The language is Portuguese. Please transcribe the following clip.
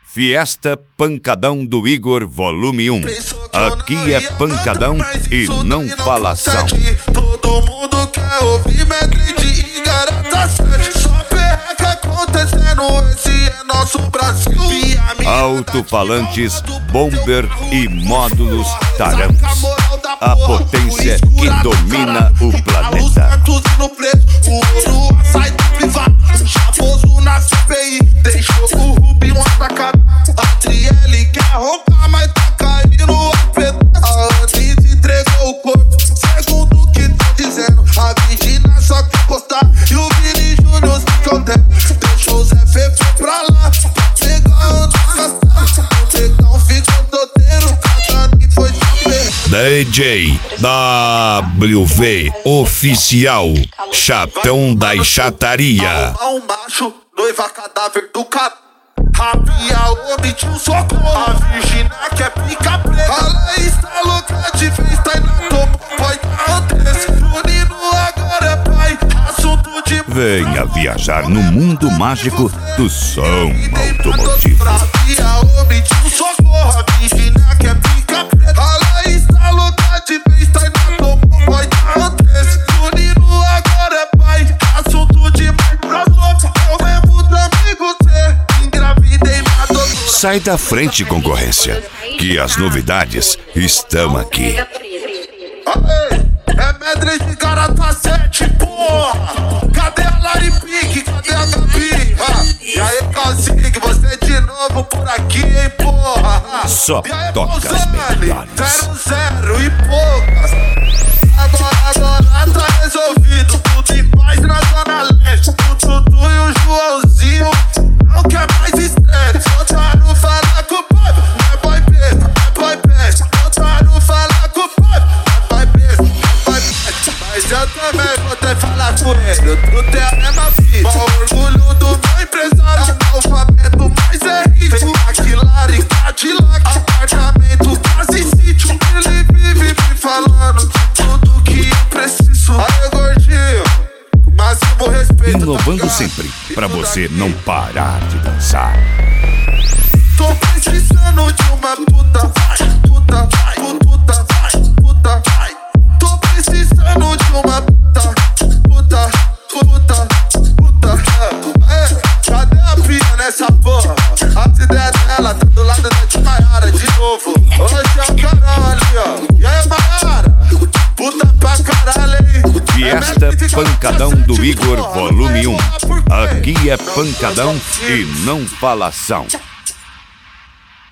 Fiesta Pancadão do Igor, volume 1. Aqui é pancadão e não falação. Todo mundo quer ouvir Madrid e garota 7. Só perreca acontecendo, esse é nosso Brasil. Alto-falantes, bomber e módulos Tarancos. A potência que domina o planeta. O ouro sai do privado, chaposo na CPI. Deixou o Rubinho atacado. A Trielle quer roubar, mas tá caindo a preta. A Anitta entregou o corpo, segundo o que tá dizendo. A Virgínia só quer postar e o Vini Júnior se contém. Deixou o Zé Fefe pra lá, pegar ando gastado. O negão ficou doteiro, cada que foi saber. DJ WV Oficial, Chatão da Enxataria. Um macho, noiva cadáver do cara. Rabia, homem, tio, socorro. A Virgínia quer pica preta. Ela está louca de vez, tá indo topo. Pode acontecer, o Nino agora é pai. Assunto de... Venha viajar no mundo mágico do som automotivo. Rabia, homem, tio, socorro. A Virgínia quer pica preta. Ela está louca de vez, tá indo topo. Pode acontecer, o Nino agora é pai. Assunto de mãe pra louca. Eu mesmo do amigo ser. Sai da frente, concorrência, que as novidades estão aqui. É Madrid de garota 7, porra. Cadê a Laripique? Cadê a Gabi? E aí, Calcique, você de novo por aqui, hein, porra? Só toca as melhores. 0-0 e poucas. Agora tá resolvido. Tudo em paz na Zona Leste. O Dudu e o Joãozinho não quer mais estresse. Voltaram falar com o povo. É boy besta, é boy besta. Voltaram falar com o povo. É boy besta, é boy besta. Mas eu também vou ter que falar com ele. O Dudu é a mesma fita. Com orgulho do meu empresário. Analfabeto, mas é rico. Aquilari, Cadillac, apartamento, quase sítio. Ele vive me falando de tudo que eu preciso. Aí, gordinho, máximo respeito. Inovando sempre, pra você não parar de dançar. Tô precisando de uma puta, vai, puta, vai, puta, vai, puta, vai. Tô precisando de uma puta, puta, puta, puta. Cadê a pia nessa porra? As ideias dela tá do lado da tia Maiara de novo. Hoje é o carão ali, ó. E aí, Maiara? Puta pra caralho, hein? Fiesta Pancadão do Igor, volume 1. Aqui é pancadão e não falação.